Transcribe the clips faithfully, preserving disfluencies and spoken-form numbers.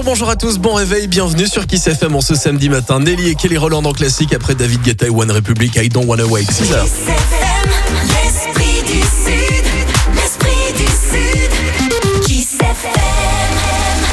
Bonjour, bonjour à tous, bon réveil, bienvenue sur Kiss F M en ce samedi matin. Nelly et Kelly Rowland en classique après David Guetta et One Republic, I Don't Wanna Wait. six heures. L'esprit du Sud, l'esprit du Sud, Kiss F M.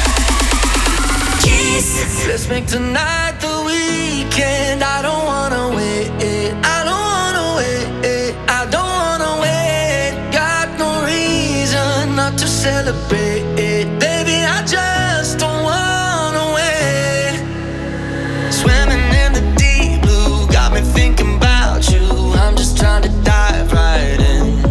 Kiss. Let's make tonight the weekend. I don't wanna wait. I don't wanna wait. I don't wanna wait. Got no reason not to celebrate. Baby, I just don't wanna wait. Swimming in the deep blue, got me thinking about you. I'm just trying to dive right in.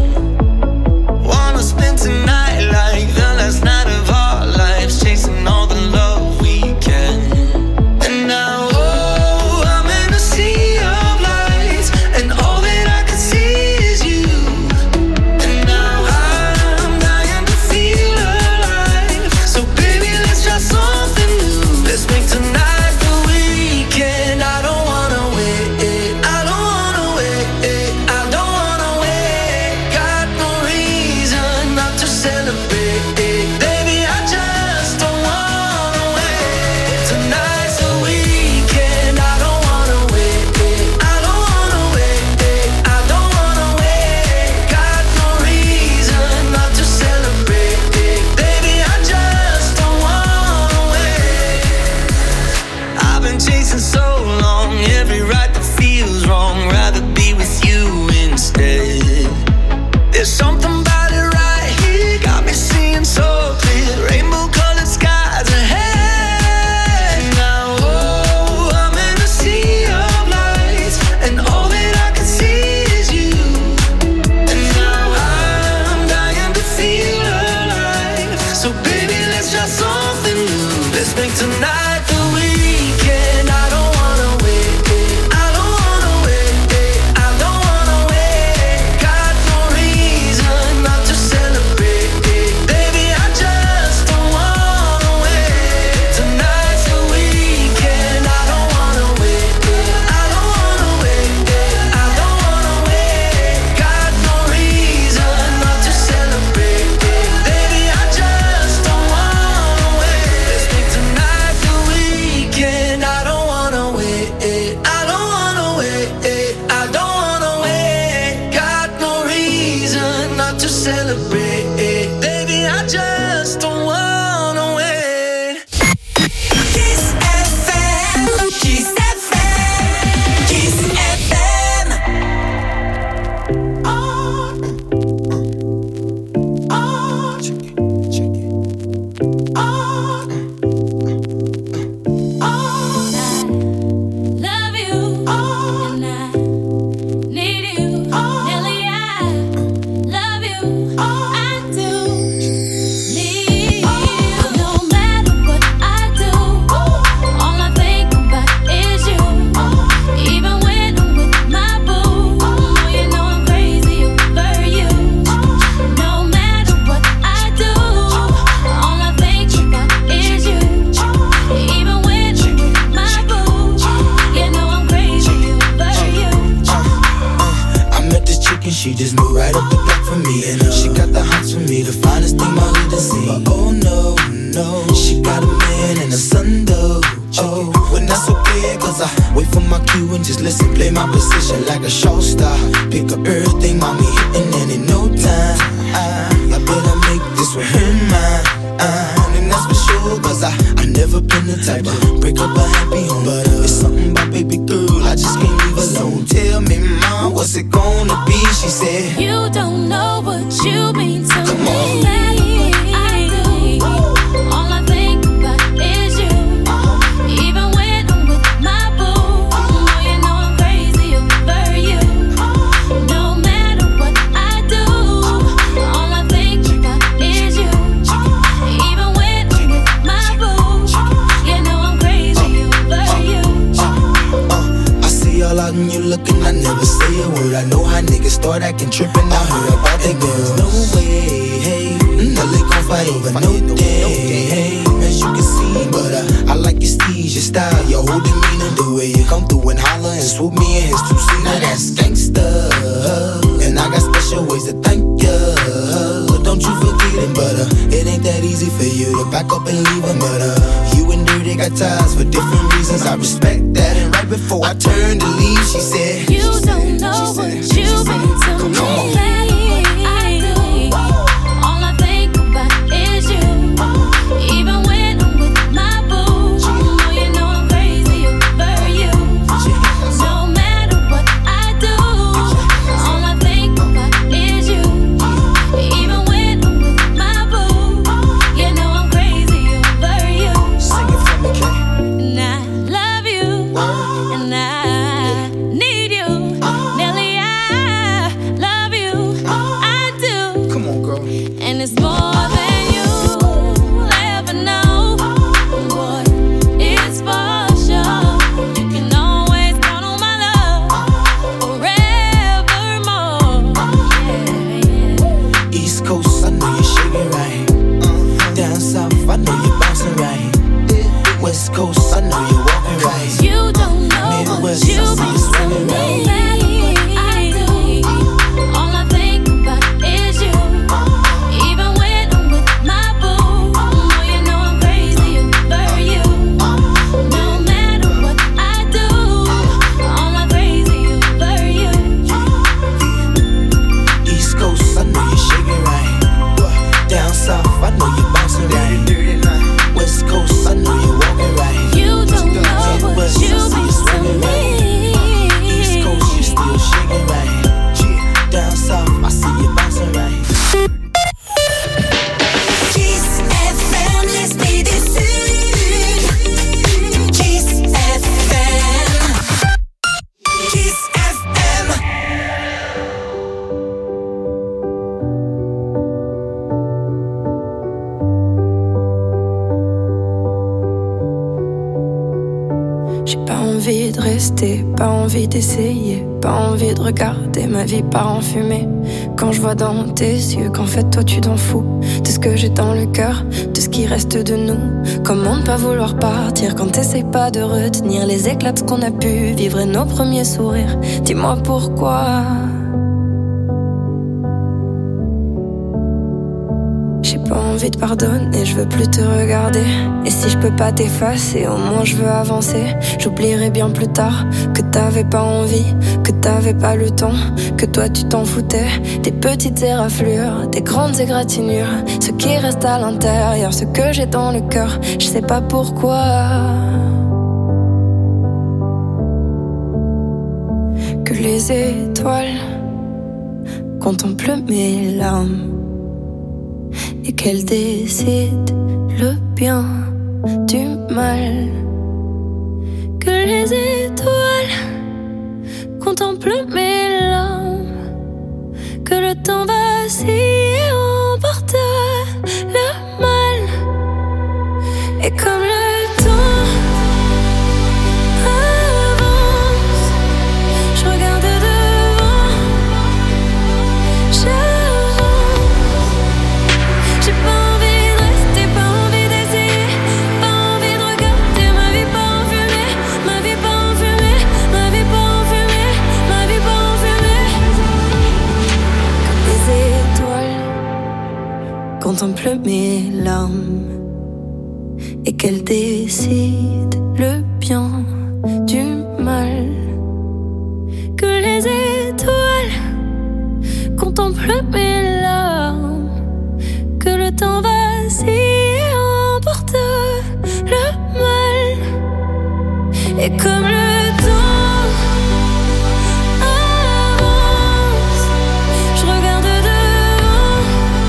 Wanna spend tonight like the last night of our lives, chasing all the love we can. And now, oh, I'm in a sea of lights, and all that I can see is you. And now I'm dying to feel alive. So baby, let's try something new. Let's make tonight the weekend. I don't wanna wait. I don't wanna wait. I don't wanna wait. Got no reason not to celebrate. Baby, I just don't wanna wait. Tonight's the weekend. I don't wanna wait. I don't wanna wait. I don't wanna wait. Got no reason not to celebrate. Baby, I just don't wanna wait. I've been chasing so long, every right that feels wrong. Rather be with you instead. There's something about it right here, got me seeing so clear. Rainbow colored skies ahead. Now, oh, I'm in a sea of lights, and all that I can see is you. And now I'm dying to feel alive. So baby, let's try something new. Let's make tonight the weekend. I don't wanna wait. I don't wanna wait. I don't wanna wait. Got no reason not to celebrate. Baby, I just don't wanna wait. Tonight's the weekend. I don't wanna wait. I don't wanna wait. I don't wanna wait. Got no reason not to celebrate. Baby, I just don't wanna wait. Let's make tonight the weekend. I don't wanna wait. I don't wanna wait. I don't wanna wait. Got no reason not to celebrate. Baby, I just don't wanna wait. Kiss F M, Kiss F M, Kiss F M. Oh, oh, check it, check it. Oh, oh, I love you, and I need you, Nelly. I love you, I do need you. No matter what I do, all I think about is you. Even when I'm with my boo, you know I'm crazy over you. No matter what I do, all I think about is you. Even when I'm with my boo, you know I'm crazy over you. I met this chick and she just moved right up the block for me. And uh, she got the hots for me, the finest thing my hood has seen. But oh no, no, she got a man and a son though. Oh, when that's okay, cause I wait for my cue and just listen, play my position like a show star. Pick up everything, mommy hitting, and in no time I, I better make this with her mine. Uh, and that's for sure, cause I, I never been the type to break up a happy home. But uh, it's something about baby girl, I just can't leave alone. Tell me, mom, what's it gonna be? She said, You don't know what you mean to Come me. on. No matter what I do, all I think about is you. Even when I'm with my boo, you know I'm crazy over you. No matter what I do, all I think about is you. Even when I'm with my boo, you know I'm crazy over you. uh, I see all out and you looking, I never say a word. I know how niggas start acting trippin'. I heard about the girls. No way, hey, Nelly gon' fight over no day, hey. As you can see, but uh, I like your steez, your style, your whole demeanor, the way you come through and holler and swoop me in his two seater. Now that's gangsta, and I got special ways to thank ya. Don't you forget it, but uh, it ain't ain't that easy for you to back up and leave him. But uh, you and Dirty got ties for different reasons. I respect that. And right before I turned to leave, she said, You don't know what you've been to me. Come on. All I think about is you. Even when I'm with my boo, oh, you know I'm crazy over you. No matter what I do, all I think about is you. Even when I'm with my boo, you know I'm crazy over you. Sing it for me, Kay. And I love you, and I need you. Nelly, I love you, I do. Come on, girl. And it's more than you'll ever know. Boy, it's for sure. You can always count on my love forevermore. Yeah, yeah. East Coast, I know you're shaking right. Down South, I know you're bouncing right. West Coast, I know you're walking right. You don't know what Midwest, I you've see been you swinging to right. me. All I think about is you. Even when I'm with my boo, oh, you know I'm crazy over you. No matter what I do, all I'm crazy over you. East Coast, I know you're shaking right. Down South, I know you're bouncing right. West Coast, I know you're walking right. You don't know what Midwest, I you've see been you to swinging right. East me. Coast, you still shaking right. Down South, I see you bouncing right. Kiss F M, l'esprit du Sud. Kiss F M. Kiss F M. J'ai pas envie de rester, pas envie d'essayer, pas envie de regarder ma vie part en fumée. Quand je vois dans tes yeux qu'en fait toi tu t'en fous de ce que j'ai dans le cœur, de ce qui reste de nous. Comment ne pas vouloir partir quand t'essayes pas de retenir les éclats de ce qu'on a pu vivre et nos premiers sourires. Dis-moi pourquoi. J'ai pas envie de pardonner, je veux plus te regarder. Et si je peux pas t'effacer, au moins je veux avancer. J'oublierai bien plus tard que t'avais pas envie, que t'avais pas le temps, que toi tu t'en foutais. Des petites éraflures, des grandes égratignures, ce qui reste à l'intérieur, ce que j'ai dans le cœur, je sais pas pourquoi. Que les étoiles contemplent mes larmes et qu'elle décide le bien du mal. Que les étoiles contemplent mes larmes, que le temps vacille et emporte le mal. Et comme le temps avance, je regarde devant, j'avance. J'ai pas envie de rester, pas envie d'essayer, pas envie de regarder ma vie pas en fumée, ma vie pas en fumée, ma vie pas en fumée, ma vie pas en fumée. Comme les étoiles contemplent mes larmes et qu'elles décident le bien du mal. Que les étoiles contemplent mes larmes, que le temps vacille et emporte le mal. Et comme le temps avance, je regarde devant,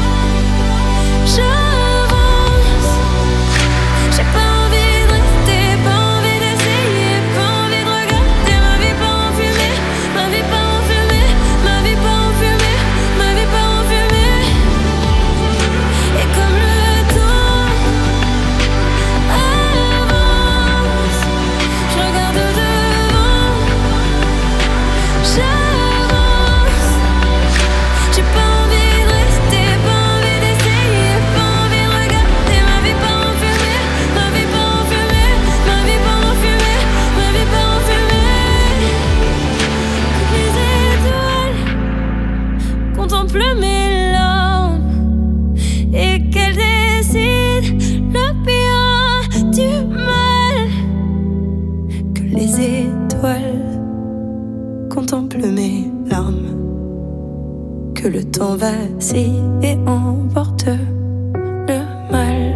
j'avance. J'ai pas envie de rester, pas envie d'essayer, pas envie de regarder ma vie pas en fumée, ma vie pas en fumée, ma vie pas en fumée, ma vie pas en fumée. Et comme le temps avance, je regarde que le temps vacille et emporte le mal.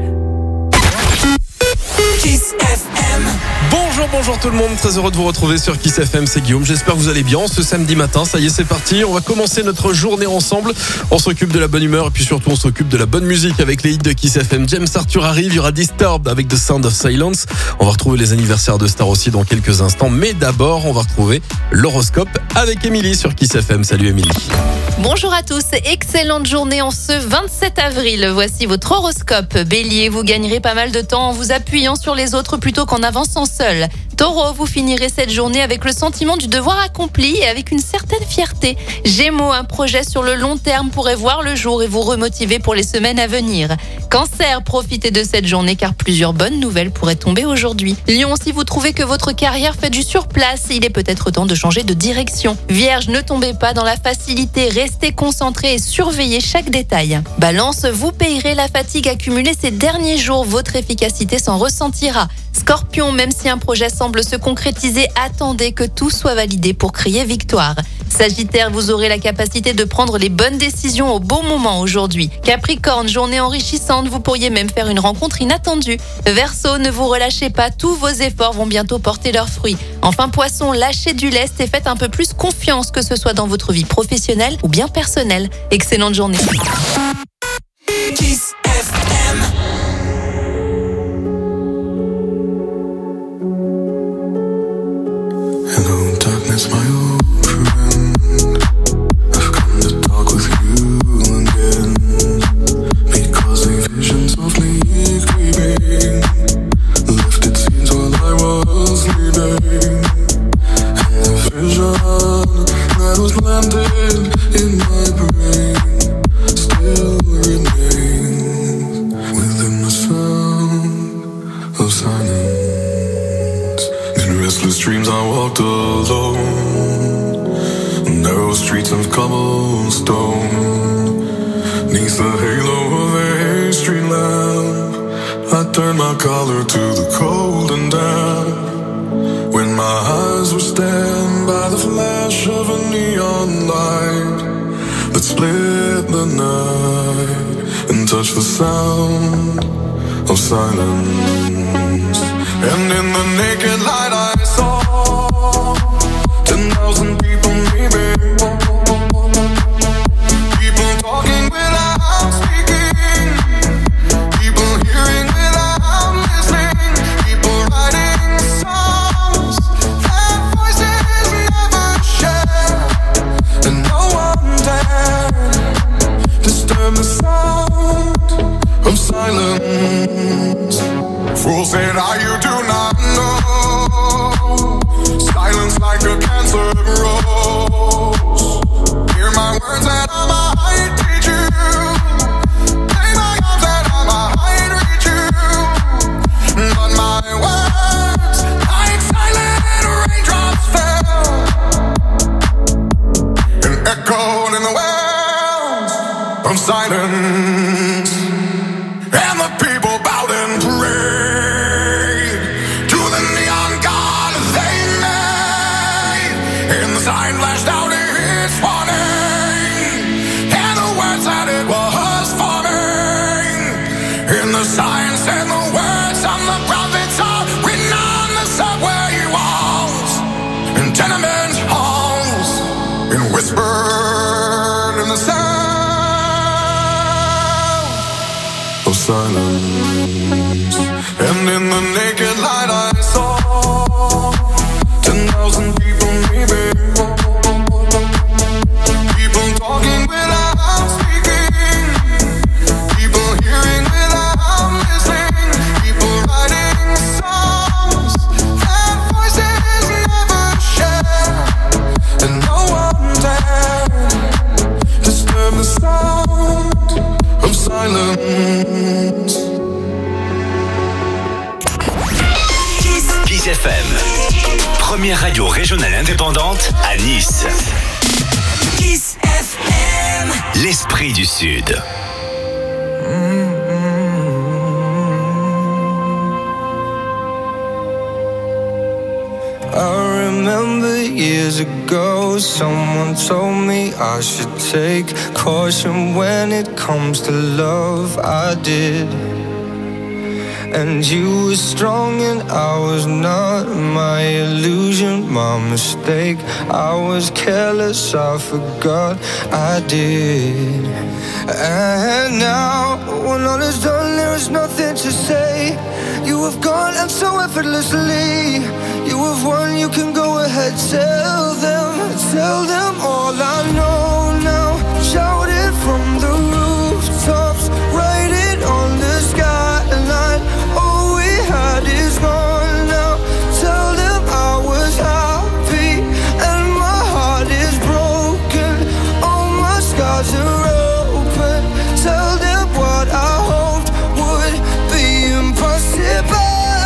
Kiss F M. Bonjour, bonjour tout le monde, très heureux de vous retrouver sur Kiss F M, c'est Guillaume, j'espère que vous allez bien ce samedi matin, ça y est c'est parti, on va commencer notre journée ensemble, on s'occupe de la bonne humeur et puis surtout on s'occupe de la bonne musique avec les hits de Kiss F M. James Arthur arrive, il y aura Disturbed avec The Sound of Silence, on va retrouver les anniversaires de stars aussi dans quelques instants, mais d'abord on va retrouver l'horoscope avec Émilie sur Kiss F M. Salut Émilie. Bonjour à tous, excellente journée en ce vingt-sept avril. Voici votre horoscope. Bélier, vous gagnerez pas mal de temps en vous appuyant sur les autres plutôt qu'en avançant seul. Taureau, vous finirez cette journée avec le sentiment du devoir accompli et avec une certaine fierté. Gémeaux, un projet sur le long terme pourrait voir le jour et vous remotiver pour les semaines à venir. Cancer, profitez de cette journée car plusieurs bonnes nouvelles pourraient tomber aujourd'hui. Lion, si vous trouvez que votre carrière fait du surplace, il est peut-être temps de changer de direction. Vierge, ne tombez pas dans la facilité, restez concentré et surveillez chaque détail. Balance, vous payerez la fatigue accumulée ces derniers jours, votre efficacité s'en ressentira. Scorpion, même si un projet semble se concrétiser, attendez que tout soit validé pour crier victoire. Sagittaire, vous aurez la capacité de prendre les bonnes décisions au bon moment aujourd'hui. Capricorne, journée enrichissante, vous pourriez même faire une rencontre inattendue. Verseau, ne vous relâchez pas, tous vos efforts vont bientôt porter leurs fruits. Enfin Poisson, lâchez du lest et faites un peu plus confiance, que ce soit dans votre vie professionnelle ou bien personnelle. Excellente journée. Kiss F M. Hello, darkness, my old friend. I've come to talk with you again. Because the visions of me creeping lifted scenes while I was sleeping. And the vision that was landed in my brain still remains within the sound of silence. In restless dreams I walked alone, narrow streets of cobblestone, neath the halo of a street lamp. I turned my collar to the cold and damp, when my eyes were stabbed by the flash of a neon light that split the night and touched the sound of silence. And in the naked light I saw ten thousand people maybe, people talking without speaking, people hearing without listening, people writing songs that voices never share, and no one dared disturb the sound of silence. Fool said, "Ah, you do not know. Silence like a cancer grows. Hear my words that I might teach you. Play my arms that I might reach you. But my words, like silent raindrops, fell and echoed in the wells of silence. And the people bowed and prayed to the neon god they made. And the sign flashed out its warning, and the words that it was forming. And the sign said the words of the prophets are written on the subway walls and tenement halls, and whispered in the sound of silence. And in the naked light I saw ten thousand people maybe, people talking without speaking, people hearing without listening, people writing songs that voices never share, and no one dared disturb the sound of silence. Kiss F M, première radio régionale indépendante à Nice. Kiss F M. L'esprit du Sud. I remember years ago, someone told me I should take caution when it comes to love. I did. And you were strong and I was not. My illusion, my mistake. I was careless, I forgot I did. And now, when all is done, there is nothing to say. You have gone and so effortlessly. You have won, you can go ahead. Tell them, tell them all I know now. Shout it from the rooftops. Write it on the skyline. All we had is gone now. Tell them I was happy and my heart is broken. All my scars are open. Tell them what I hoped would be impossible.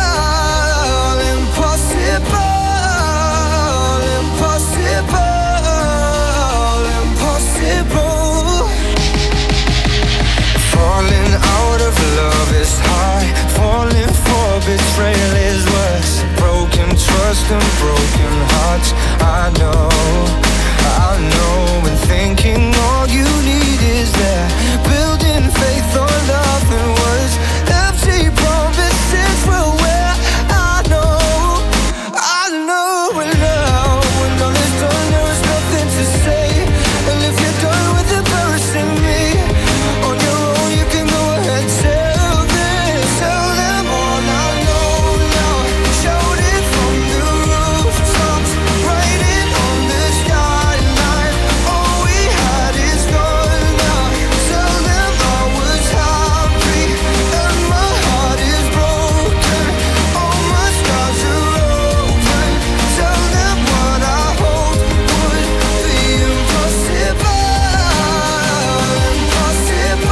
Betrayal is worse. Broken trust and broken hearts. I know, I know. And thinking all you need is that. Building faith on nothing was. Empty promises will wear. I know, I know. And now, when all is done, there is nothing to say. And if you're done with embarrassing me, on your own you can go ahead. Tell them, tell them all I know. Shout it from the rooftops. Write it on the skyline. All we had is gone now. Tell them I was happy and my heart is broken. All my scars are open. Tell them what I hoped would be impossible. Impossible.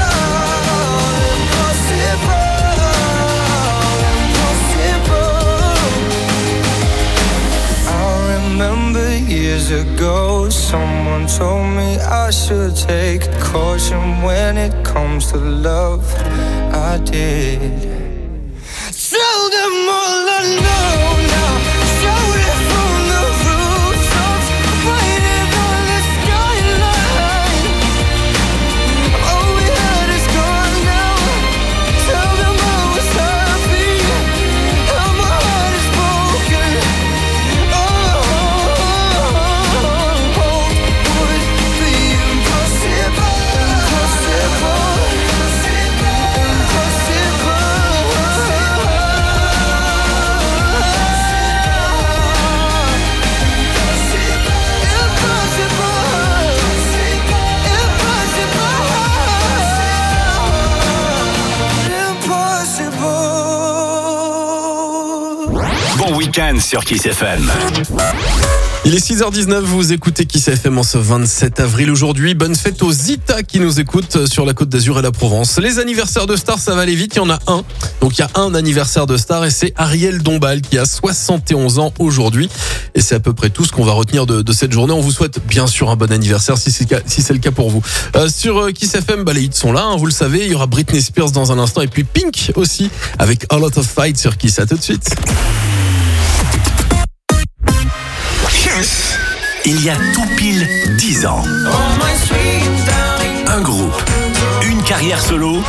Impossible. I remember years ago, someone told me I should take caution when it comes to love. I did. Tell them all I know now. Shout it from the rooftops. Write it on the skyline. All we had is gone now. Tell them I was happy and my heart is broken. Oh, would be impossible. Impossible. Bon week-end sur Kiss F M. Il est six heures dix-neuf, vous écoutez Kiss F M en ce vingt-sept avril aujourd'hui. Bonne fête aux Zita qui nous écoutent sur la Côte d'Azur et la Provence. Les anniversaires de stars, ça va aller vite, il y en a un. Donc il y a un anniversaire de star et c'est Ariel Dombal qui a soixante et onze ans aujourd'hui. Et c'est à peu près tout ce qu'on va retenir de, de cette journée. On vous souhaite bien sûr un bon anniversaire si c'est le cas, si c'est le cas pour vous. Euh, sur Kiss F M, bah, les hits sont là, hein, vous le savez. Il y aura Britney Spears dans un instant et puis Pink aussi avec A Lot of Fight sur Kiss. À tout de suite. Il y a tout pile dix ans. Un groupe, une carrière solo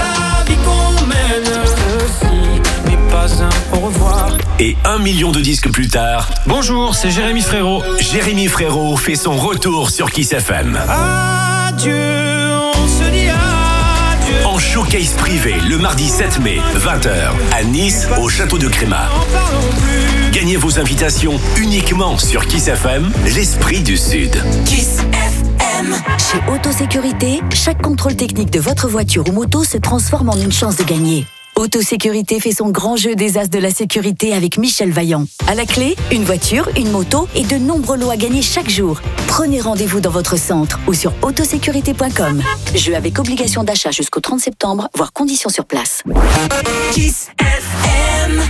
et un million de disques plus tard. Bonjour, c'est Jérémy Frérot. Jérémy Frérot fait son retour sur Kiss F M. Adieu, on se dit adieu. En showcase privé le mardi sept mai, vingt heures, à Nice, au château de Crémat. Gagnez vos invitations uniquement sur Kiss F M, l'esprit du Sud. Kiss F M. Chez Autosécurité, chaque contrôle technique de votre voiture ou moto se transforme en une chance de gagner. Autosécurité fait son grand jeu des as de la sécurité avec Michel Vaillant. À la clé, une voiture, une moto et de nombreux lots à gagner chaque jour. Prenez rendez-vous dans votre centre ou sur autosécurité point com. Jeu avec obligation d'achat jusqu'au trente septembre, voire conditions sur place. Kiss F M.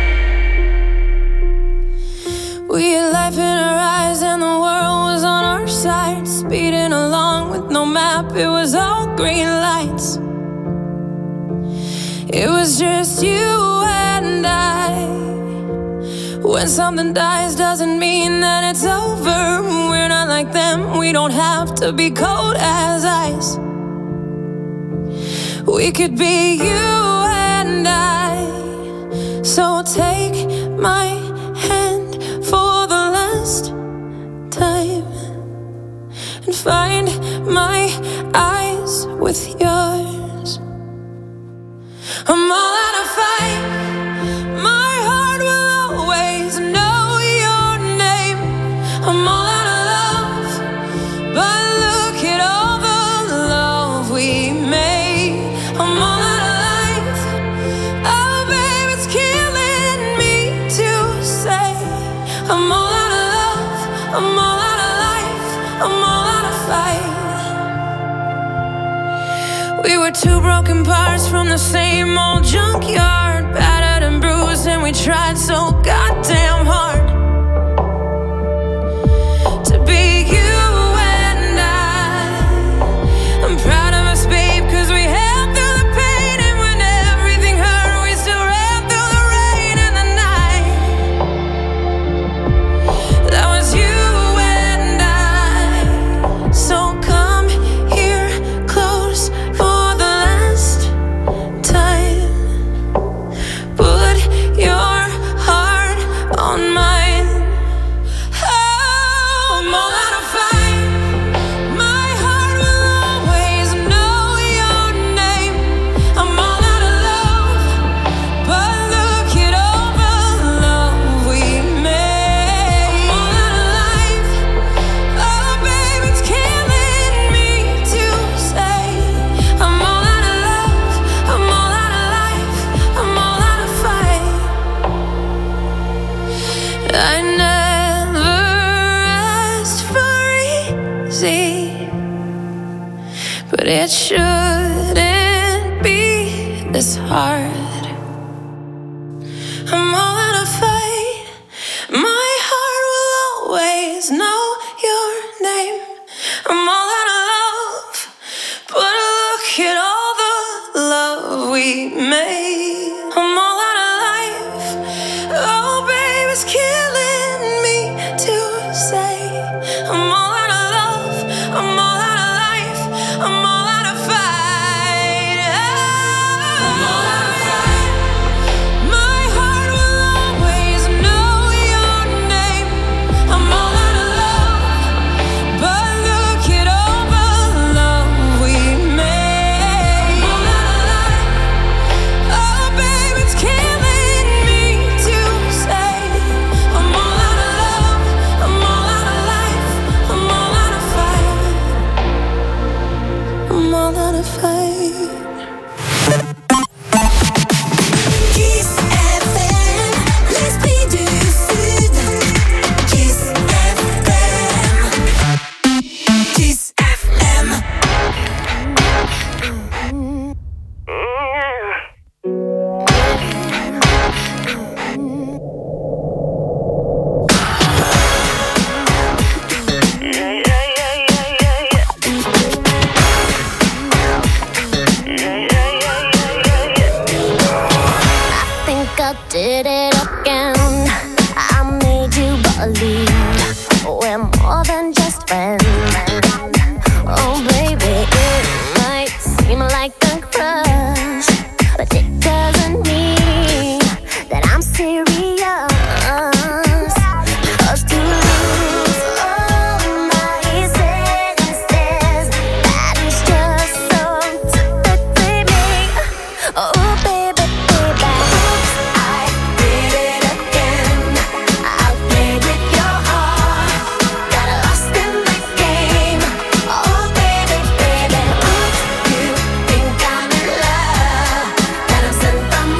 We had life in our eyes and the world was on our side. Speeding along with no map, it was all green lights. It was just you and I. When When something dies doesn't mean that it's over. We're not like them, we don't have to be cold as ice. We could be you and I. So take my hand for the last time and find my eyes with yours. I'm all out of fight. My heart will always know your name. I'm all out of love, but look at all the love we made. I'm all out of life. Oh, babe, it's killing me to say. I'm all out of love. I'm all out of life. I'm all out of fight. We were two broken parts from the same old junkyard, battered and bruised, and we tried so goddamn hard to be you and I. I'm proud of us, babe, cause we held through the pain, and when everything hurt, we still ran through the rain and the night. That was you and I. So come here close for the last time. Put your heart on mine. Oh, I'm all out of fight. My heart will always know your name. I'm all out of love, but look at all the love we made. I'm all out of life. Oh, babe, it's killing me to say. I'm all out of love. I'm all out of life. I'm all out of fight. I never asked for easy, but it shouldn't be this hard. I'm all out of fight. My heart will always know your name. I'm all out of love, but look at all the love we made. I'm all out of life. Oh, babe, it's killing me to say. I'm all out of love. I'm all out of life. I'm all out of fight. I'm all out of fight. My heart will always know your name. I'm all out of love, but look at all the love we made. I'm all out of life. Oh, babe, it's killing me to say. I'm all out of love. I'm all out of life. I'm all out of fight. I'm all out of fight. Kiss F M, l'esprit du Sud. Kiss F M. Kiss F M. Think I did it again. I made you believe we're more than just friends. Oh, baby, it might seem like a crush, but it doesn't mean that I'm serious. 'Cause to lose all my senses, that is just so typically me. Oh, baby, baby, oops, I did it again. I played with your heart, got lost in the game. Oh, baby, baby, oops, you think I'm in love, that I'm sent from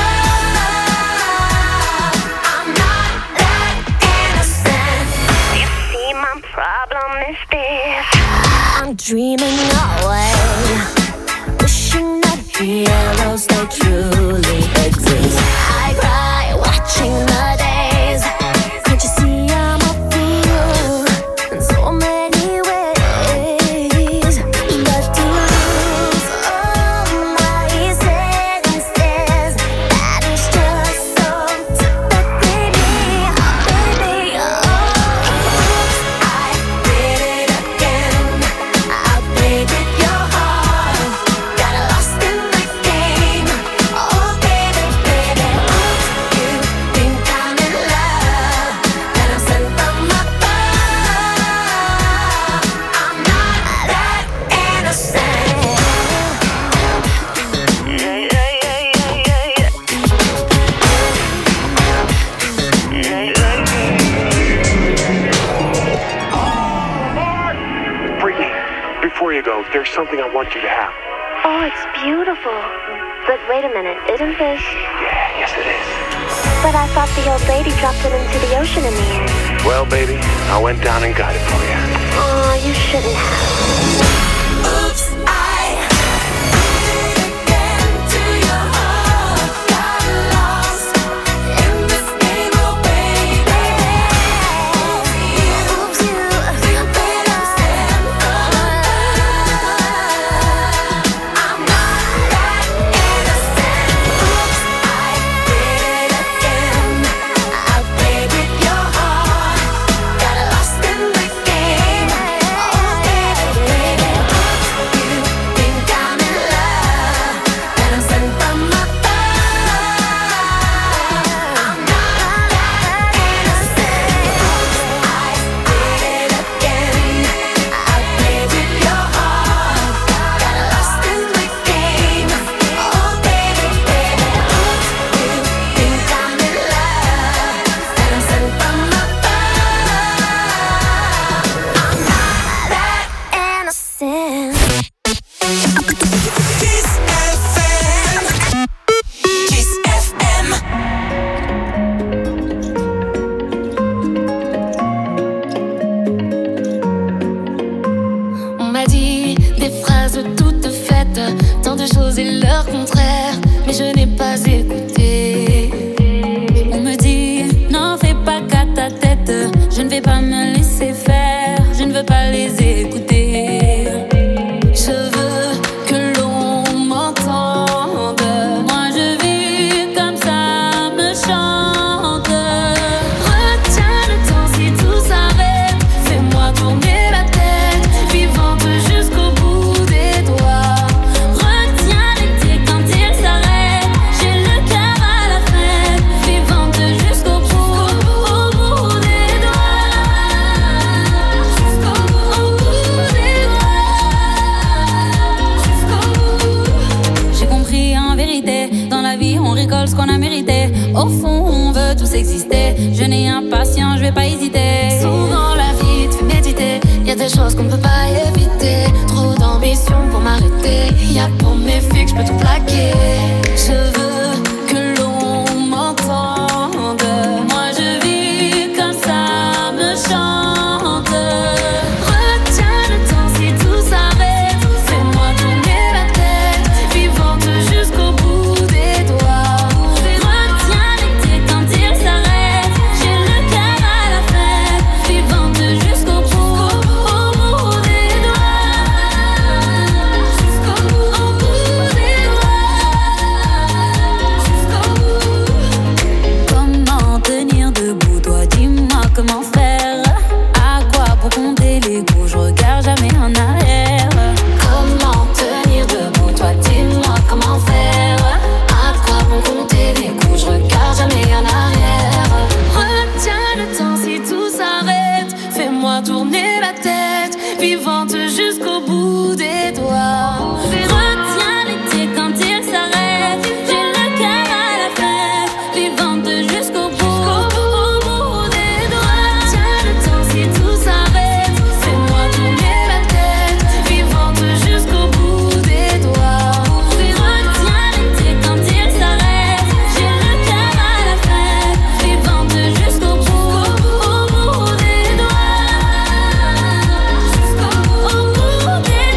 above. I'm not that innocent. You see, my problem is this: I'm dreaming away, wishing that heroes they truly exist. I cry watching the days. Can't you see I'm a fool in so many ways? But to lose all my senses, that is just so typically me. want you to have. Oh, it's beautiful. But wait a minute, isn't this? Yeah, yes it is. But I thought the old lady dropped it into the ocean in the end. Well, baby, I went down and got it for you. Oh, you shouldn't have. Oops, I did it again to your heart. Got lost in this game, oh baby. Oops, you, you better stand for love. I'm not that innocent. Oops, I did it again. I played with your heart. Got lost in the game. Oh baby, baby. You think I'm in love, and I'm sent from above. I'm not that innocent. I did it again. I played with your heart. Got lost in the game. Oh baby, baby. You think I'm in love, and I'm sent from above. I'm not that innocent. Kiss F M. Kiss F M. On m'a dit des phrases toutes faites, tant de choses et leur contraire, mais je n'ai pas écouté. On me dit, n'en fais pas qu'à ta tête, je ne vais pas me laisser faire, je ne veux pas les écouter. Je veux que l'on m'entende, moi je vis comme ça me chante. Retiens le temps si tout s'arrête, fais-moi tourner la tête, vivante jusqu'au bout des doigts. Retiens l'été quand il s'arrête, j'ai le cœur à la fête, vivante jusqu'au bout, au bout des doigts. Jusqu'au bout, au bout des doigts. Jusqu'au bout. J'ai compris en vérité, dans la vie on récolte ce qu'on a mérité. Au fond on veut tous exister, je n'ai impatient, je vais pas hésiter. Souvent la vie te fait méditer, y a des choses qu'on peut pas éviter. Trop d'ambition pour m'arrêter, y a pour mes filles que je peux tout plaquer. Je veux que l'on m'entende, moi je vis comme ça me chante. Retiens le temps si tout s'arrête, fais-moi tourner la tête, vivante jusqu'au bout des doigts. Retiens l'été quand il s'arrête, j'ai le cœur à la fête, vivante jusqu'au bout, au bout des doigts. Jusqu'au bout, au bout des doigts. Jusqu'au bout. Comment tenir debout, toi dis-moi comment faire. À quoi pour compter les coups, je regarde jamais en arrière. Comment tenir debout, toi dis-moi comment faire. À quoi pour compter les coups, je regarde jamais en arrière. Retiens le temps si tout s'arrête, fais-moi tourner la tête, vivante jusqu'au bout des doigts. Retiens l'été quand il s'arrête, j'ai le cœur à la fête, vivante jusqu'au bout, au bout des doigts. Retiens le temps si tout s'arrête, fais-moi tourner la tête, vivante jusqu'au bout des doigts. Retiens l'été quand il s'arrête, j'ai le cœur à la fête, vivante jusqu'au bout, au bout des doigts. Jusqu'au bout, au bout des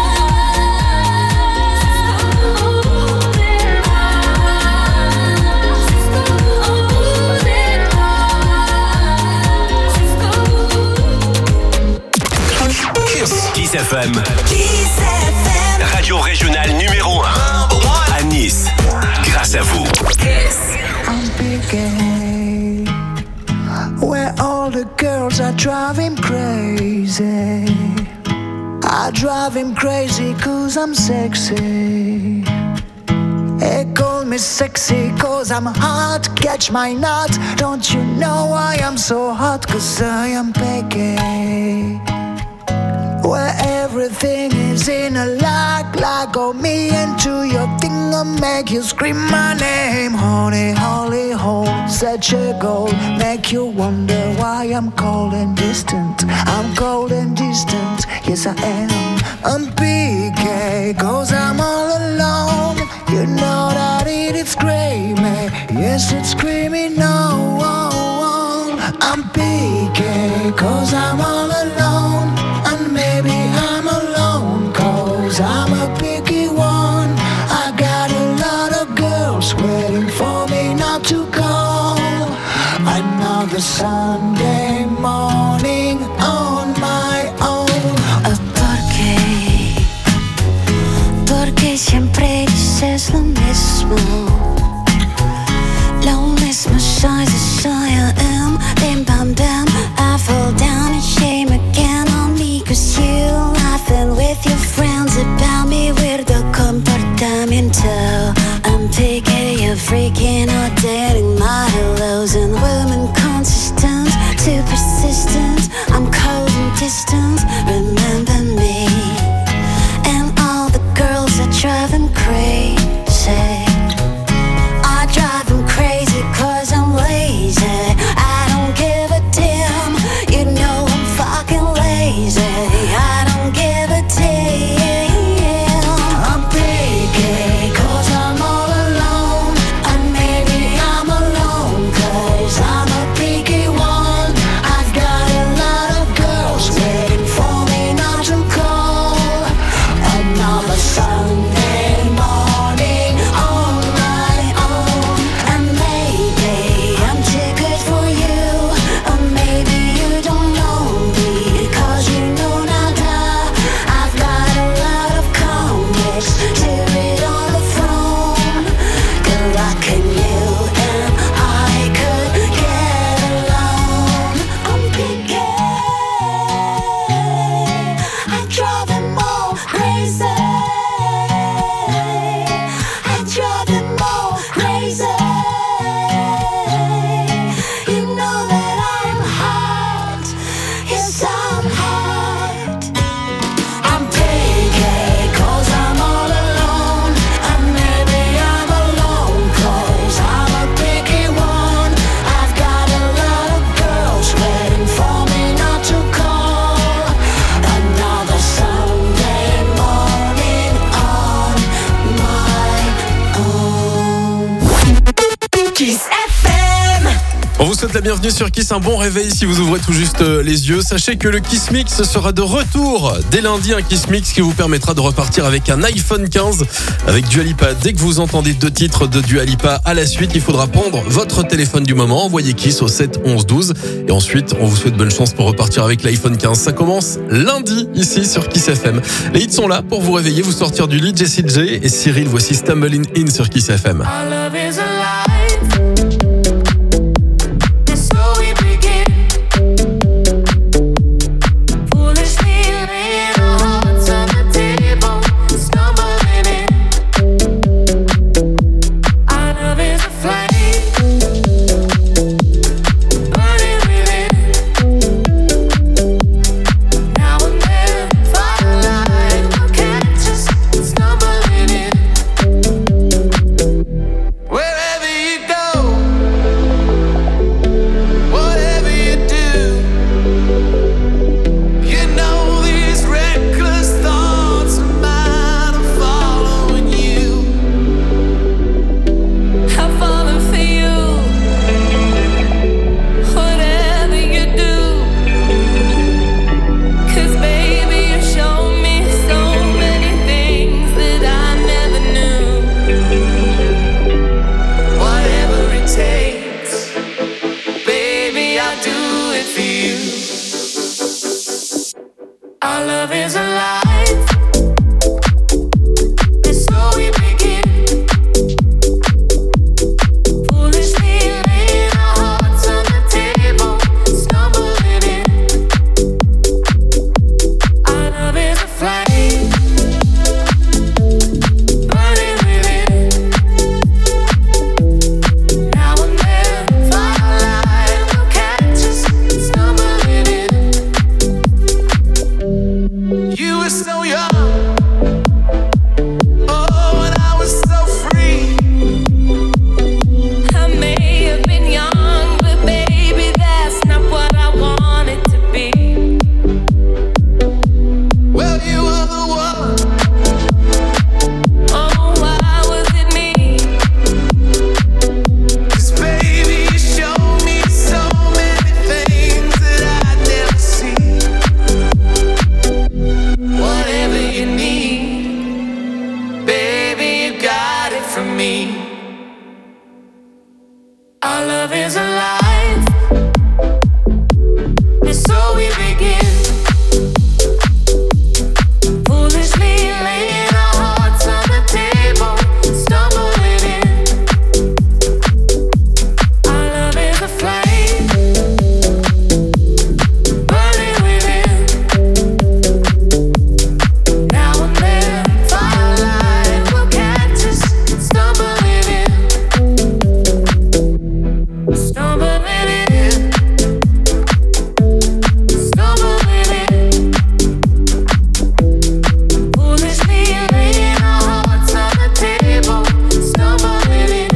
Kiss F M. Radio régionale numéro un. À Nice. Grâce à vous. I'm picking where all the girls are driving crazy. I drive him crazy cause I'm sexy. They call me sexy cause I'm hot. Catch my nut. Don't you know I am so hot cause I am picky. Where everything is in a lock, lock on me into your thing, I'll make you scream my name. Honey, holy hole, such a goal, make you wonder why I'm cold and distant. I'm cold and distant, yes I am. I'm P K, cause I'm all alone. You know that it is screaming, yes it's screaming no. I'm P K, cause I'm all alone. And maybe I'm alone, cause I'm a picky one. I got a lot of girls waiting for me not to call. Another Sunday morning on my own. ¿Por qué? Porque siempre dices lo mismo. Lo mismo soy, soy I am. Bim bam bam, I fall down in shame again on me. Cause you laughing with your friends about me. Weirdo comportamiento. I'm picky, you're freaking out, dating my hellos and women consistent, too persistent. I'm cold and distant, remember me. And all the girls are driving crazy. I drive them crazy cause I'm lazy. I don't give a damn, you know I'm fucking lazy. I don't give a damn. I'm picky, cause I'm all alone. And maybe I'm alone, cause I'm a picky one. I've got a lot of girls waiting for me not to call. Another Sunday morning on my own. And maybe I'm too good for you, or maybe you don't know me, cause you know nada. I've got a lot of comics to read on the phone. Good luck and you and I could get along. I'm picky, I drive them all crazy. I drive them all crazy. You know that I'm hot, yes I'm hot. I'm picky, cause I'm all alone. And maybe I'm alone, cause I'm a picky one. I've got a lot of girls waiting for me not to call. Another Sunday morning on my own. Kiss F M. On vous souhaite la bienvenue sur Kiss, un bon réveil si vous ouvrez tout juste euh, les yeux. Sachez que le Kiss Mix sera de retour dès lundi, un Kiss Mix qui vous permettra de repartir avec un iPhone quinze avec Dua Lipa. Dès que vous entendez deux titres de Dua Lipa à la suite, il faudra prendre votre téléphone du moment, envoyer Kiss au sept onze douze et ensuite on vous souhaite bonne chance pour repartir avec l'iPhone quinze. Ça commence lundi ici sur Kiss F M. Les hits sont là pour vous réveiller, vous sortir du lit. Jessie J et Cyril, voici Stumbling In sur Kiss F M. Our love is alive. And so we begin. Foolishly laying our hearts on the table, stumbling in. Our love is a flame, burning within. Now and then, firelight will catch us stumbling in. Wherever you go, love is alive. And so we begin. Foolishly laying our hearts on the table, stumbling in. Our love is a flame, burning within. Now and then, firelight will catch us, stumbling in, stumbling in, stumbling in. Foolishly laying our hearts on the table, stumbling in.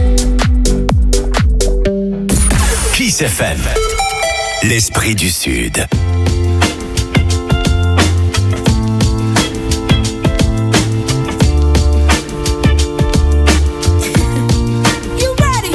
Kiss F M, l'esprit du Sud. You ready?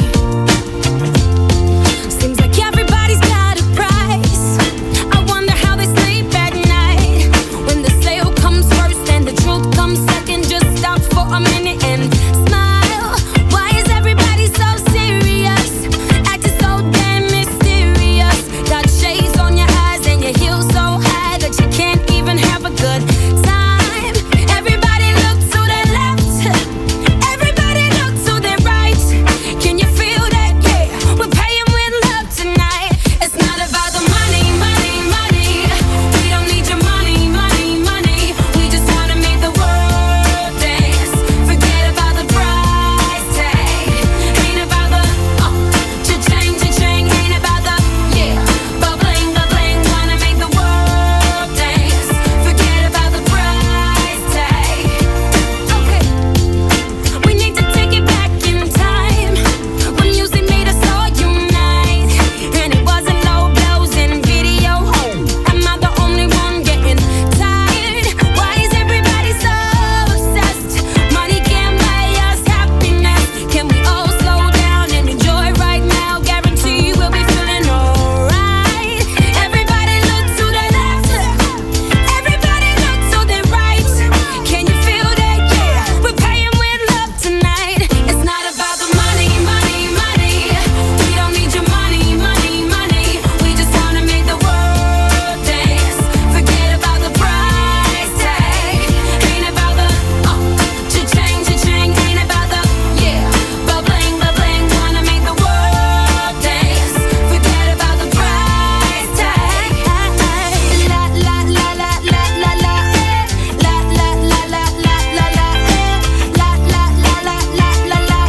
Seems like everybody's got a price. I wonder how they sleep at night. When the sale comes first and the truth comes second, just stop for a minute and smile. Why is everybody so serious? Acting so damn mysterious. Got shades on your eyes and your heels so high that you can't even have a good time. Everybody look to their left. Everybody look to their right. Can you feel that? Yeah, we're paying with love tonight. It's not about the money, money, money. We don't need your money, money, money. We just wanna make the world dance. Forget about the price tag. Ain't about the uh, cha-ching, cha-ching. Ain't about the yeah, bubbling, bubbling. Wanna make the world dance. Forget about the price tag. Okay. We need to take it back in time when music made us all unite, and it wasn't low blows and video. Am I the only one getting tired? Why is everybody so obsessed? Money can't buy us happiness. Can we all slow down and enjoy right now? Guarantee we'll be feeling alright. Everybody look to the left. Everybody look to the right. Can you feel that? Yeah, we're paying with love tonight. It's not about the money, money, money. We don't need your money, money, money. We just wanna make the world dance. Forget about the price tag. Ain't about the uh, cha-ching, cha-ching. Ain't about the yeah, bubbling, bubbling. Wanna make the world dance. Forget about the price tag. La la la la la la la. La la la la la la la. La la la la la la la.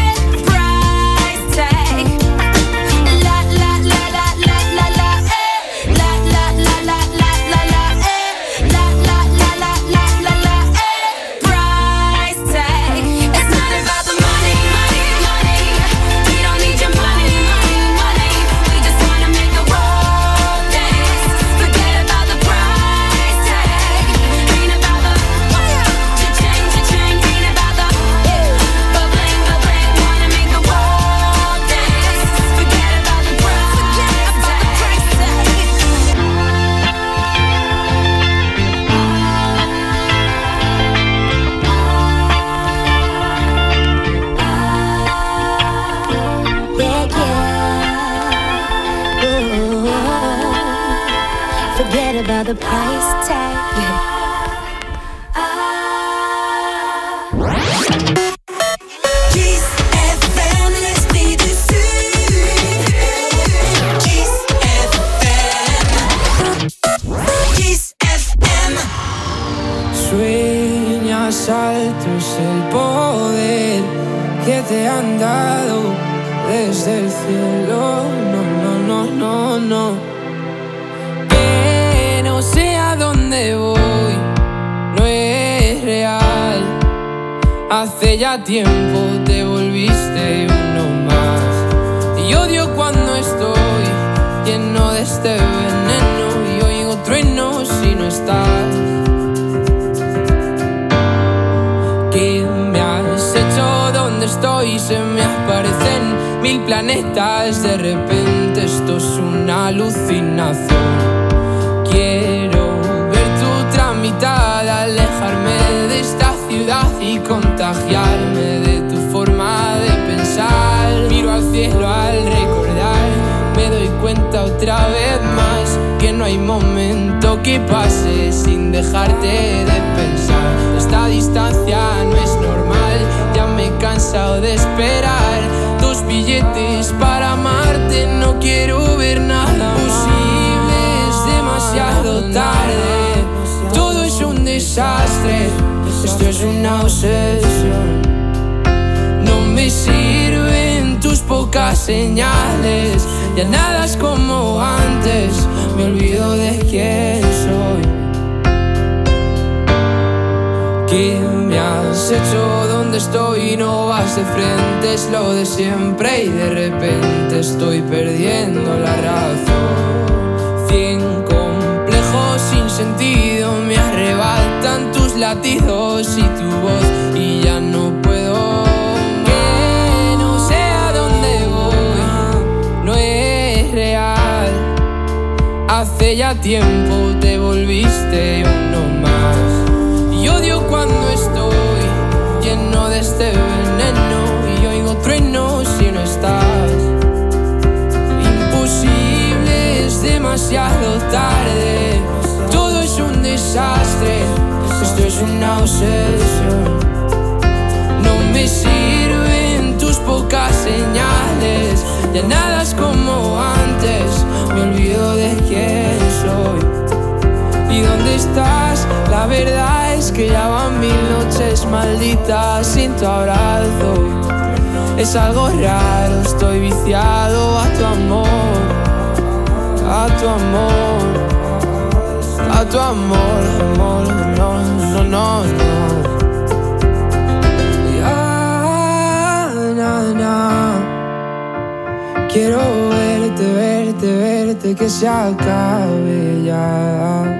Price tag. La la la la la la la. La la la la la la la. La la la la la la la. Price tag. It's not about the money, money, money. We don't need your money, money, money. We just wanna make the world dance. Forget about the price tag. Ain't about the cha-ching, cha-ching. Ain't about the bubbling, bubbling. Wanna make the world dance. Forget about the price tag. Yeah, yeah. Ooh. Forget about the price tag. Kiss F M, l'esprit du Sud. Kiss F M. Kiss F M. Sueñas altos el poder que te han dado desde el cielo. No, no, no, no, no. Que no sé a dónde voy, no es real. Hace ya tiempo te volviste uno más. Y odio cuando estoy lleno de este veneno y oigo truenos si no estás. ¿Qué me has hecho? ¿Dónde estoy? Se me aparecen mil planetas. De repente esto es una alucinación. Quiero ver tu tramitada, alejarme de esta ciudad y contagiarme de tu forma de pensar. Miro al cielo al recordar que no hay momento que pase sin dejarte de pensar. Esta distancia no es normal, ya me he cansado de esperar. Dos billetes para amarte, no quiero ver nada posible, es demasiado tarde. Todo es un desastre, esto es una obsesión. No me sirven tus pocas señales, ya nada es como antes, me olvido de quién soy. ¿Qué me has hecho? ¿Dónde estoy? No vas de frente, es lo de siempre y de repente estoy perdiendo la razón. Cien complejos sin sentido me arrebatan tus latidos y tu voz y ya no puedo. Que no sé a dónde voy, no es real. Hace ya tiempo te volviste uno más. Y odio cuando estoy lleno de este veneno y oigo truenos si no estás. Imposible, es demasiado tarde. Todo es un desastre, esto es una obsesión. No me sirven tus pocas señales, ya nada es como antes, me olvido de quién soy. ¿Y dónde estás? La verdad es que ya van mil noches malditas sin tu abrazo. Es algo raro, estoy viciado a tu amor, a tu amor, a tu amor, amor, no, no, no, no. Ya, na, na. Quiero verte, verte, verte, que se acabe ya.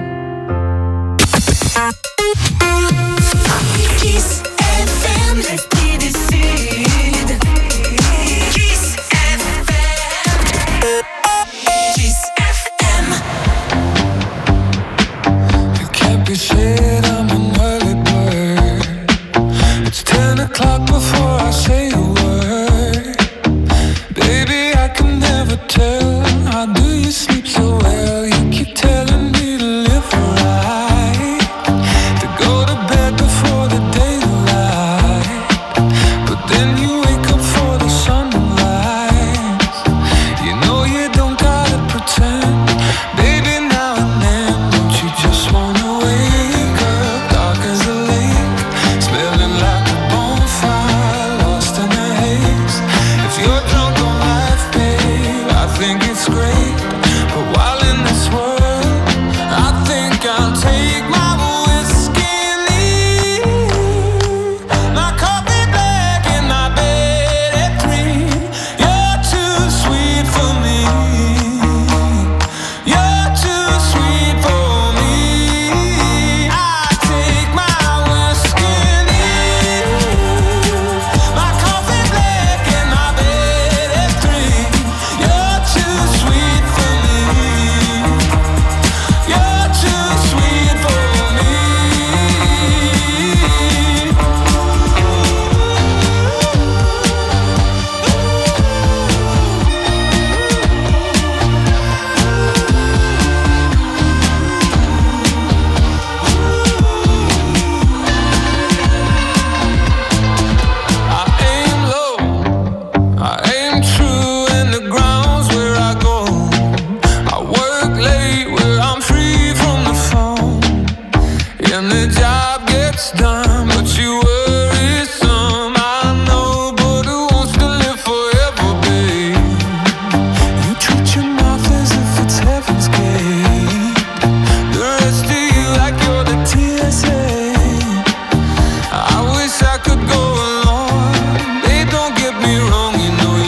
Kiss F M, let's decide. Kiss F M. Kiss F M. You can't be shit, I'm an early bird. It's ten o'clock before I say a word. Baby, I can never tell, how do you sleep so well? You keep telling me to live right, to go to bed before the daylight, but then you wake up for the sunrise. You know you don't gotta pretend, baby, now and then. Don't you just wanna wake up, dark as a lake, smelling like a bonfire, lost in a haze. If you're drunk on life, babe, I think it's great, but while in this world, I think I'll take my whiskey and leave. My coffee black and my bed at three. You're too sweet for me. You're too sweet for me. I take my whiskey and leave. My coffee black and my bed at three. You're too sweet for me. You're too sweet for me. I aim low, I aim true, and the ground's where I go. I work late where I'm free from the phone, and the job gets done, but you worry some. I know, but who wants to live forever, babe? You treat your mouth as if it's heaven's gate. The rest of you like you're the T S A. I wish I could go along. Babe, don't get me wrong, you know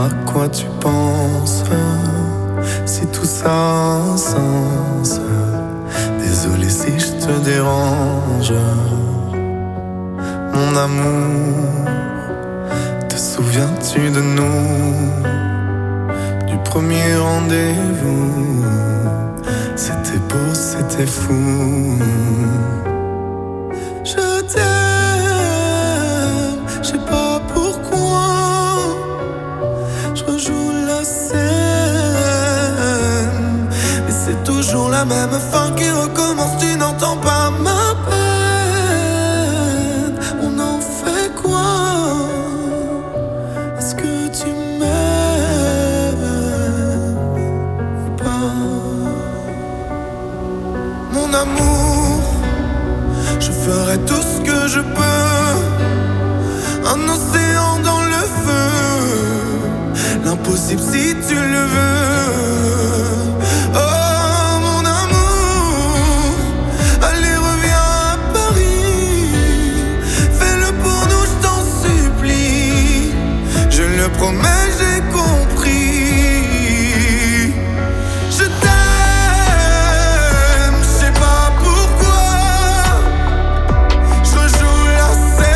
à quoi tu penses, si tout ça a un sens. Désolé si je te dérange. Mon amour, te souviens-tu de nous, du premier rendez-vous? C'était beau, c'était fou. Je t'aime, je sais pas pourquoi. Je rejoue la scène, mais c'est toujours la même fin qui recommence. Tu n'entends pas ma peine. On en fait quoi? Est-ce que tu m'aimes ou pas? Mon amour, je ferai tout ce que je peux. Un océan dans le feu, l'impossible si tu le veux. Oh mon amour, allez reviens à Paris. Fais-le pour nous, je t'en supplie. Je le promets, j'ai compris. Je t'aime, je sais pas pourquoi. Je rejoue la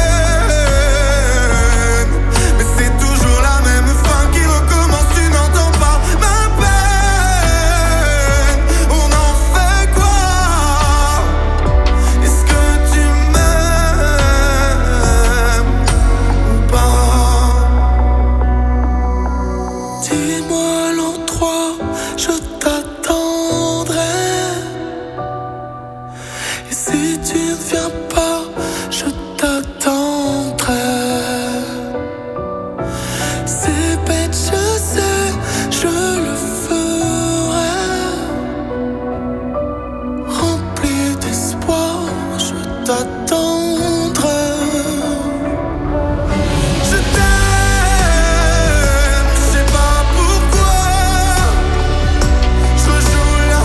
scène, mais c'est toujours la même fin qui recommence. Tu n'entends pas ma peine. On en fait quoi? Est-ce que tu m'aimes ou pas? Dis-moi l'endroit, je t'attendrai. Et si tu ne viens pas, je t'attendrai. C'est bête, je sais, je le ferai. Rempli d'espoir, je t'attendrai. Je t'aime, je sais pas pourquoi. Je rejoue la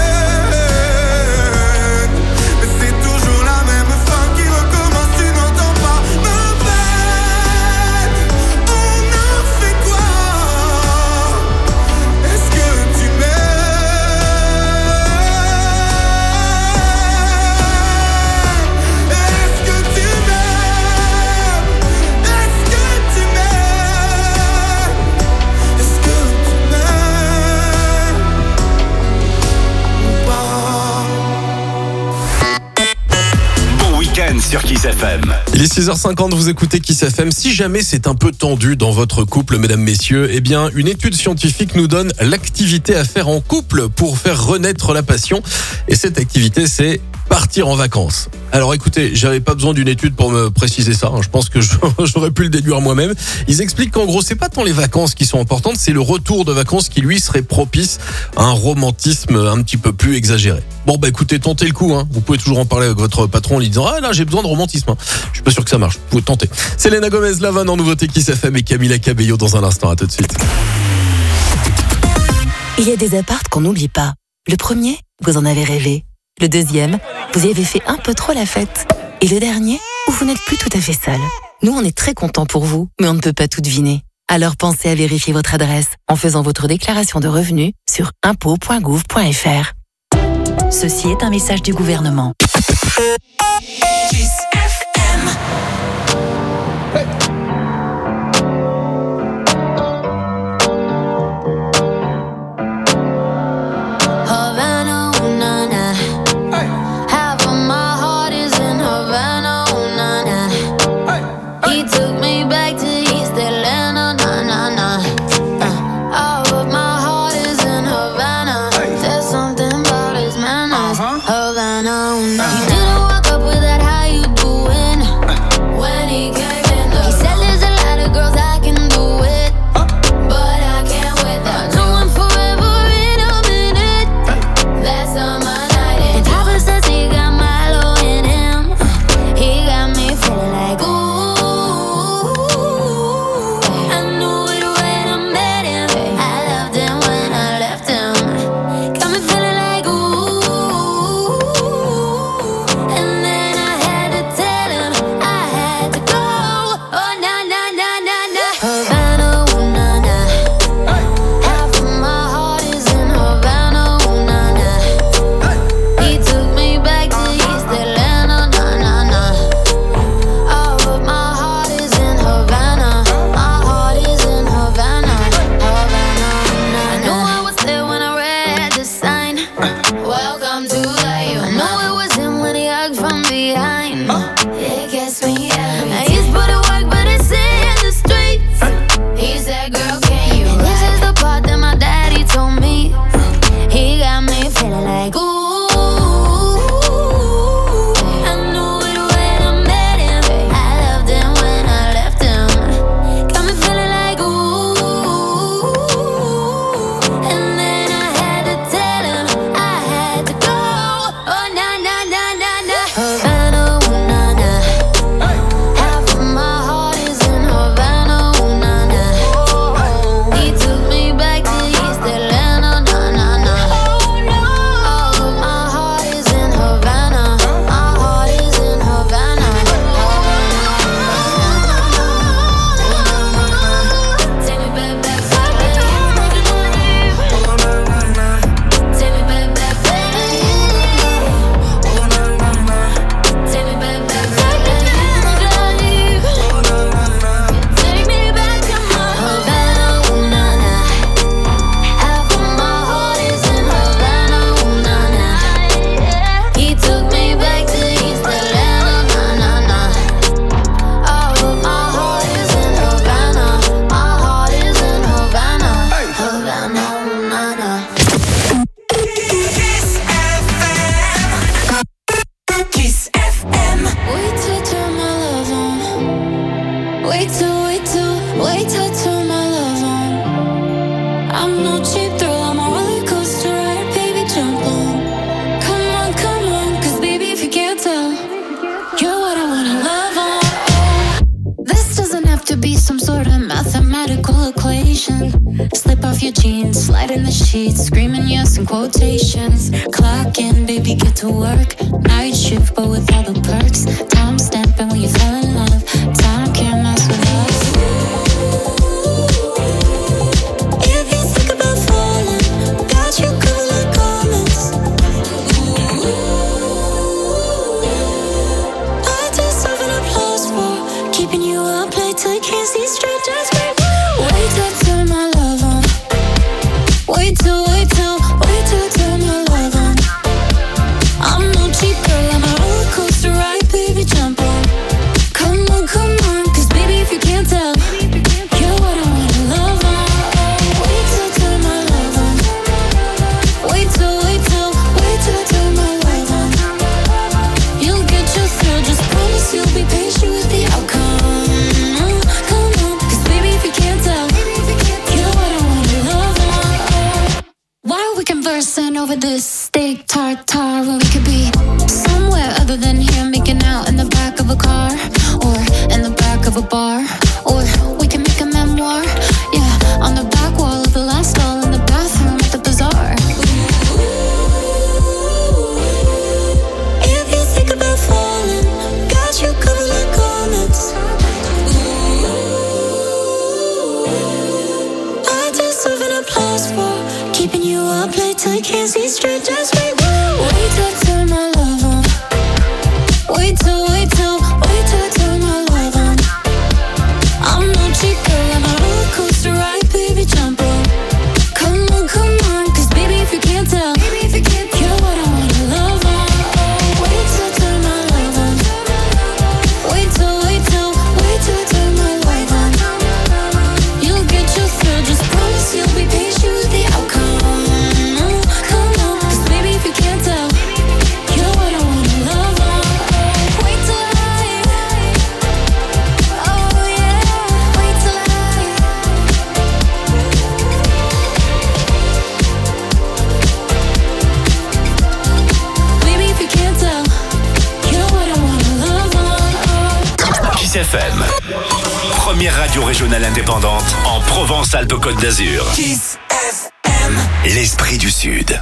scène, mais c'est toujours la même fin qui recommence. Tu n'entends pas ma peine. On a fait quoi? Est-ce que tu m'aimes? Est-ce que tu m'aimes? Est-ce que tu m'aimes? Est-ce que tu m'aimes ou pas? Bon week-end sur Kiss F M. Il est six heures cinquante, vous écoutez Kiss F M. Si jamais c'est un peu tendu dans votre couple, mesdames, messieurs, eh bien, une étude scientifique nous donne l'activité à faire en couple pour faire renaître la passion. Et cette activité, c'est partir en vacances. Alors écoutez, j'avais pas besoin d'une étude pour me préciser ça, hein. Je pense que je- j'aurais pu le déduire moi-même. Ils expliquent qu'en gros, c'est pas tant les vacances qui sont importantes, c'est le retour de vacances qui lui serait propice à un romantisme un petit peu plus exagéré. Bon bah écoutez, tentez le coup, hein. Vous pouvez toujours en parler avec votre patron en lui disant: ah là j'ai besoin de romantisme, hein. Je suis pas sûr que ça marche, vous pouvez tenter. Selena Gomez, Lavanne en nouveauté Kiss F M et Camila Cabello dans un instant, à tout de suite. Il y a des appartes qu'on n'oublie pas. Le premier, vous en avez rêvé. Le deuxième, vous y avez fait un peu trop la fête. Et le dernier, où vous n'êtes plus tout à fait seul. Nous, on est très contents pour vous, mais on ne peut pas tout deviner. Alors pensez à vérifier votre adresse en faisant votre déclaration de revenus sur impôts point gouv point f r. Ceci est un message du gouvernement. Havana, ooh, na, na. Half of my heart is in Havana, ooh, na, na. He took me back to East Atlanta, na, na, na. Uh, half of my heart is in Havana. There's something about his manners. Havana, ooh, na. You didn't walk up with that, how you doing? I'm no cheap thrill, I'm a roller coaster ride, baby, jump on. Come on, come on, cause baby, if you can't tell, you're what I wanna love on. This doesn't have to be some sort of mathematical equation. Slip off your jeans, slide in the sheets, screaming yes in quotations. Clock in, baby, get to work. Night shift, but with all the perks. Time stamping when you fell in love. Time can't mess with us. If you think about falling, got you covered like garments. I deserve an applause for keeping you up late till you can't see straight. Just wait, wait till I turn my love on. Wait till, wait till, wait till I turn my love on. I'm no cheap girl, I'm a roller coaster ride, baby, jump on. Come on, come on, cause baby, if you can't tell, you're what I wanna love on. Wait till I turn my love on. Wait till, wait till, wait till I turn my love on. You'll get your thrill, just promise you'll be patient with the outcome. Come on, cause baby, if you can't tell, you're what I wanna love on. Why are we conversing over this steak tartare when we could be somewhere other than here, making out in the back of a car or in the back of a bar, or we can make a memoir, yeah, on the back wall of the last stall in the bathroom at the bazaar. If you think about falling, got you covered like garments. I deserve an applause for keeping you up late till you can't see straight. Just wait, wait till I turn my love on. Wait till, wait till, wait till I turn my love on. I'm no cheap girl, I'm a roller coaster ride, baby, jump on. Come on, come on, cause baby, if you can't tell, you're what I wanna love on. Wait till I turn my love on. Wait till, wait till, wait till I turn my love on. You'll get your thrill, just promise you'll be patient with the outcome. Come on, cause baby, if you can't tell, you're what I wanna love on. Wait till I, oh yeah, wait till I. Baby, if you can't tell, you're what I wanna love on. Kiss F M, première radio régionale indépendante en Provence-Alpes-Côte d'Azur. Kiss F M. L'esprit du Sud.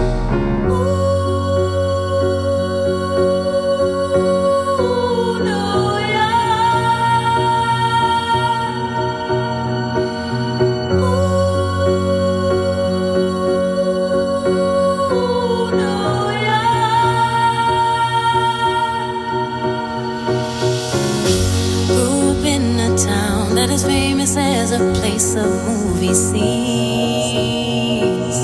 Grew up in a town that is famous as a place of movie scenes.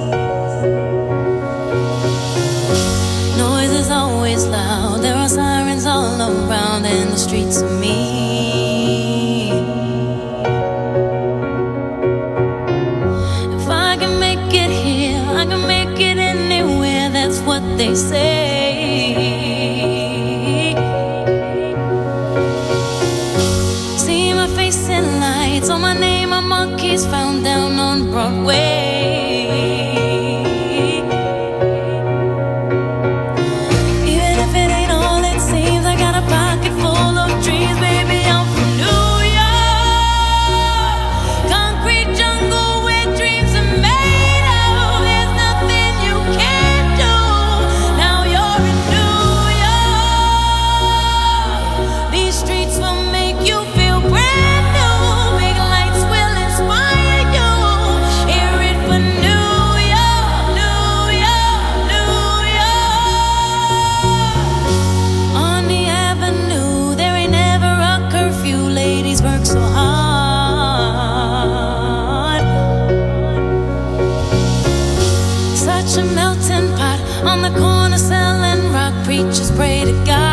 Noise is always loud, there are sirens all around, and the streets are mean. If I can make it here, I can make it anywhere, that's what they say. See my face in lights, on my name a monkey's found down on Broadway. Even if it ain't all it seems, I got a pocket full of dreams, baby, I'm from New York. Concrete jungle where dreams are made of. There's nothing you can't do. Now you're in New York. These streets will make you feel brand new. Big lights will inspire you. Hear it for New York, New York, New York. On the avenue, there ain't never a curfew. Ladies work so hard. Such a melting pot on the corner selling rock. Preachers pray to God.